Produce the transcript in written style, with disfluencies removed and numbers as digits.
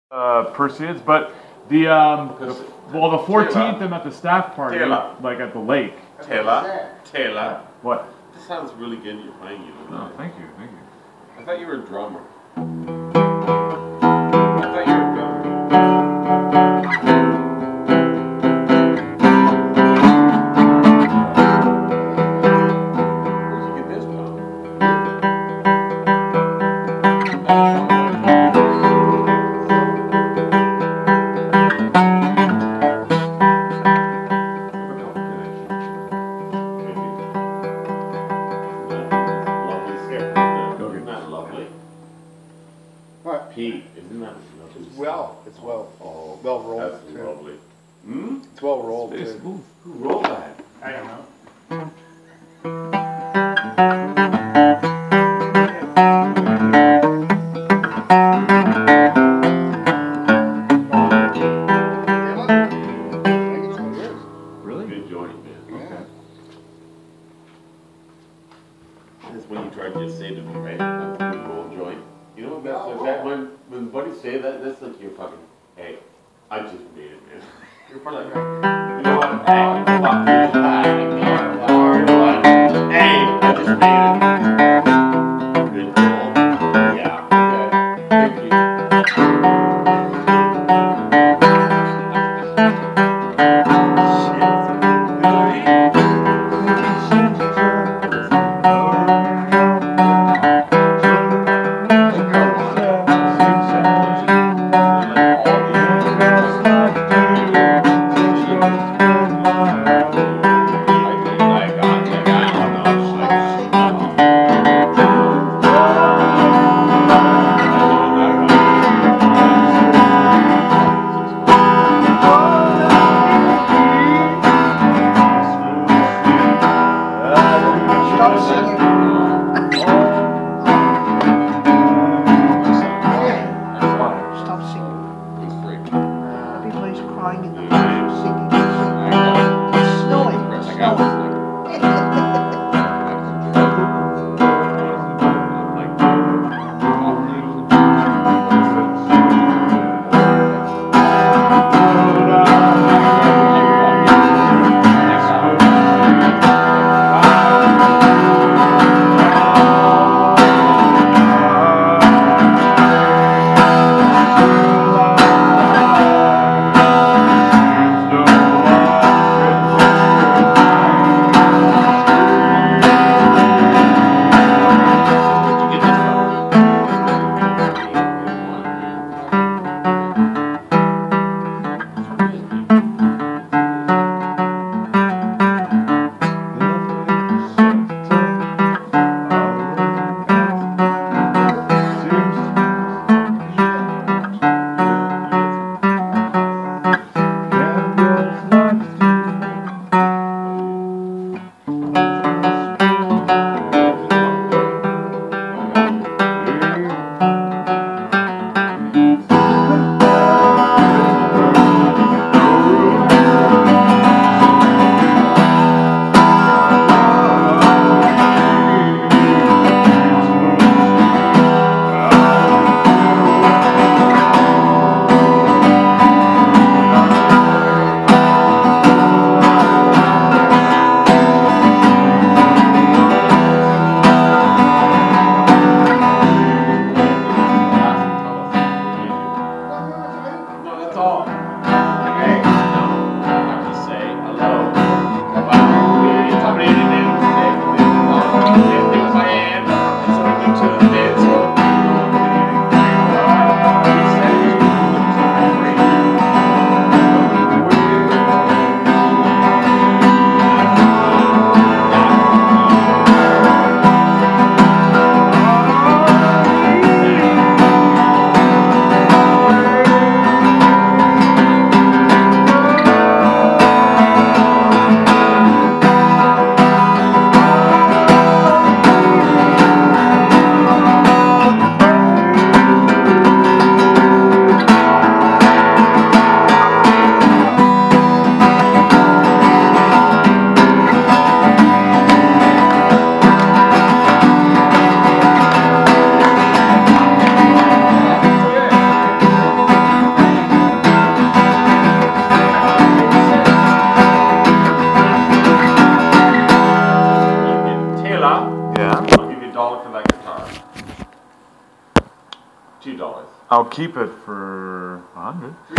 Perseids, but the 14th I'm at the staff party, like at the lake. Taylor. What? This sounds really good. You're playing you. Oh, thank you. I thought you were a drummer. It's well rolled. That's lovely. It's well rolled too. Who rolled that? I don't know. Really? Good joint, man. Okay. That's when you tried to just say to me, right? That's a good roll joint. You know what that when buddies say that, that's like you're fucking, hey, I just made it, man. You're probably like, you know what? Hey, fuck you. You know what? Hey, I just made it. Good roll. Yeah. Okay. Thank you. $2. I'll keep it for 100.